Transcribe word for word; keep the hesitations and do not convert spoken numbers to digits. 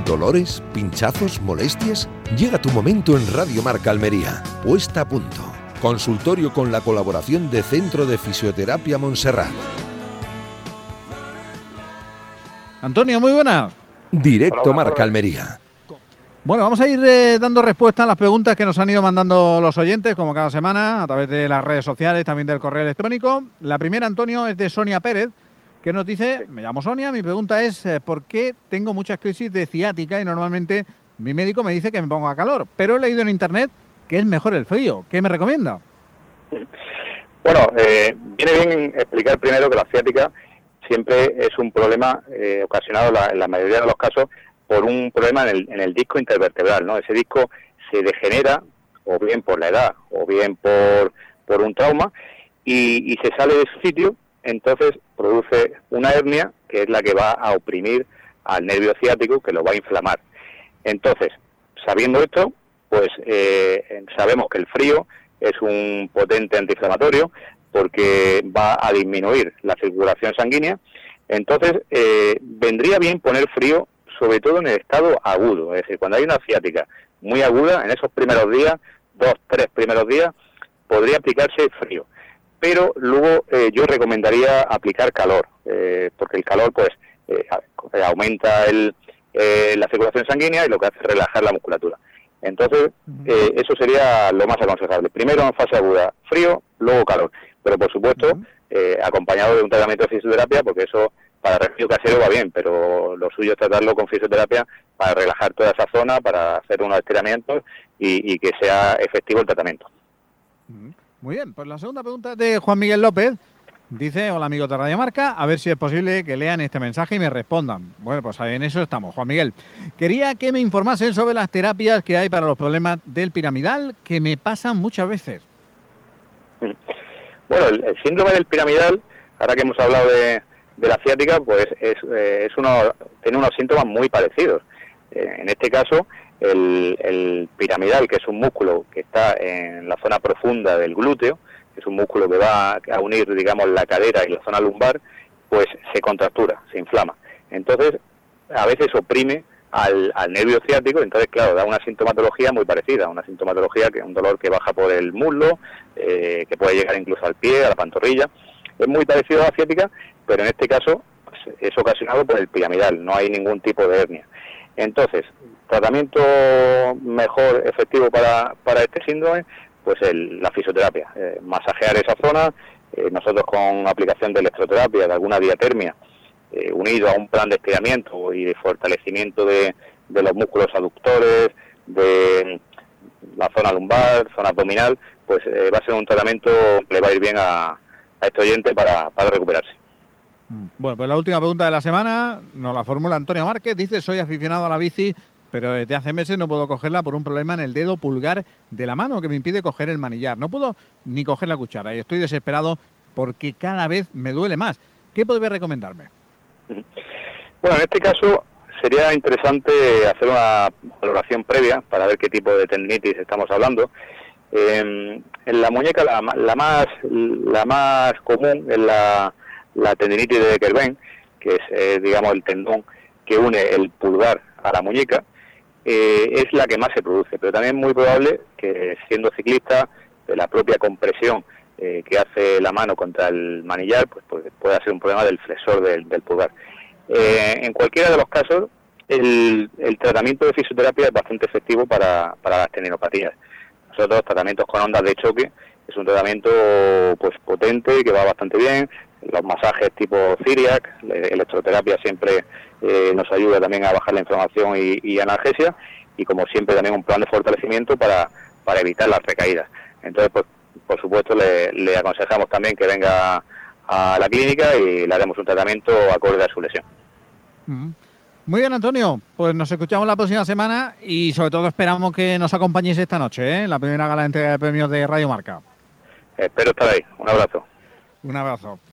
¿Dolores? ¿Pinchazos? ¿Molestias? Llega tu momento en Radio Marca Almería. Puesta a punto. Consultorio con la colaboración de Centro de Fisioterapia Montserrat. Antonio, muy buenas. Directo Marca Almería. Bueno, vamos a ir eh, dando respuesta a las preguntas que nos han ido mandando los oyentes, como cada semana, a través de las redes sociales, también del correo electrónico. La primera, Antonio, es de Sonia Pérez, que nos dice, me llamo Sonia, mi pregunta es, eh, ¿por qué tengo muchas crisis de ciática y normalmente mi médico me dice que me ponga calor? Pero he leído en internet que es mejor el frío. ¿Qué me recomienda? Bueno, eh, viene bien explicar primero que la ciática siempre es un problema eh, ocasionado la, en la mayoría de los casos por un problema en el, en el disco intervertebral, ¿no? Ese disco se degenera, o bien por la edad, o bien por, por un trauma, y, y se sale de su sitio, entonces produce una hernia, que es la que va a oprimir al nervio ciático, que lo va a inflamar. Entonces, sabiendo esto, pues eh, sabemos que el frío es un potente antiinflamatorio, porque va a disminuir la circulación sanguínea. Entonces, eh, vendría bien poner frío, sobre todo en el estado agudo, es decir, cuando hay una ciática muy aguda, en esos primeros días, dos, tres primeros días, podría aplicarse frío. Pero luego eh, yo recomendaría aplicar calor, eh, porque el calor pues eh, aumenta el, eh, la circulación sanguínea y lo que hace es relajar la musculatura. Entonces, eh, eso sería lo más aconsejable. Primero en fase aguda, frío, luego calor. Pero por supuesto, eh, acompañado de un tratamiento de fisioterapia, porque eso para resfrío casero va bien, pero lo suyo es tratarlo con fisioterapia para relajar toda esa zona, para hacer unos estiramientos y, y que sea efectivo el tratamiento. Muy bien, pues la segunda pregunta es de Juan Miguel López. Dice, hola amigos de Radio Marca, a ver si es posible que lean este mensaje y me respondan. Bueno, pues en eso estamos. Juan Miguel, quería que me informasen sobre las terapias que hay para los problemas del piramidal que me pasan muchas veces. Bueno, el, el síndrome del piramidal, ahora que hemos hablado de, de la ciática, pues es, eh, es uno, tiene unos síntomas muy parecidos. Eh, en este caso, el, el piramidal, que es un músculo que está en la zona profunda del glúteo, que es un músculo que va a unir, digamos, la cadera y la zona lumbar, pues se contractura, se inflama. Entonces, a veces oprime al, al nervio ciático, entonces, claro, da una sintomatología muy parecida, una sintomatología que es un dolor que baja por el muslo, eh, que puede llegar incluso al pie, a la pantorrilla. Es muy parecido a la ciática, pero en este caso pues, es ocasionado por el piramidal, no hay ningún tipo de hernia. Entonces, tratamiento mejor, efectivo para, para este síndrome, pues el, la fisioterapia, eh, masajear esa zona, eh, nosotros con aplicación de electroterapia, de alguna diatermia, eh, unido a un plan de estiramiento y de fortalecimiento de, de los músculos aductores, de la zona lumbar, zona abdominal, pues eh, va a ser un tratamiento que le va a ir bien a, a este oyente para, para recuperarse. Bueno, pues la última pregunta de la semana nos la formula Antonio Márquez. Dice, soy aficionado a la bici, pero desde hace meses no puedo cogerla por un problema en el dedo pulgar de la mano que me impide coger el manillar. No puedo ni coger la cuchara y estoy desesperado porque cada vez me duele más. ¿Qué podría recomendarme? Bueno, en este caso sería interesante hacer una valoración previa para ver qué tipo de tendinitis estamos hablando. Eh, en la muñeca la, la más la más común es la, la tendinitis de Decker-Benz, que es, eh, digamos, el tendón que une el pulgar a la muñeca. Eh, es la que más se produce, pero también es muy probable que siendo ciclista, de la propia compresión eh, que hace la mano contra el manillar, pues, pues puede ser un problema del flexor del, del pulgar. Eh, en cualquiera de los casos, el, el tratamiento de fisioterapia es bastante efectivo para, para las tendinopatías. Nosotros, tratamientos con ondas de choque, es un tratamiento pues potente, que va bastante bien. Los masajes tipo Cyriac, electroterapia siempre eh, nos ayuda también a bajar la inflamación y, y analgesia, y como siempre también un plan de fortalecimiento para, para evitar las recaídas. Entonces, pues, por supuesto, le, le aconsejamos también que venga a la clínica y le haremos un tratamiento acorde a su lesión. Muy bien, Antonio, pues nos escuchamos la próxima semana y sobre todo esperamos que nos acompañéis esta noche, ¿eh? La primera gala de entrega de premios de Radio Marca. Espero estar ahí. Un abrazo. Un abrazo.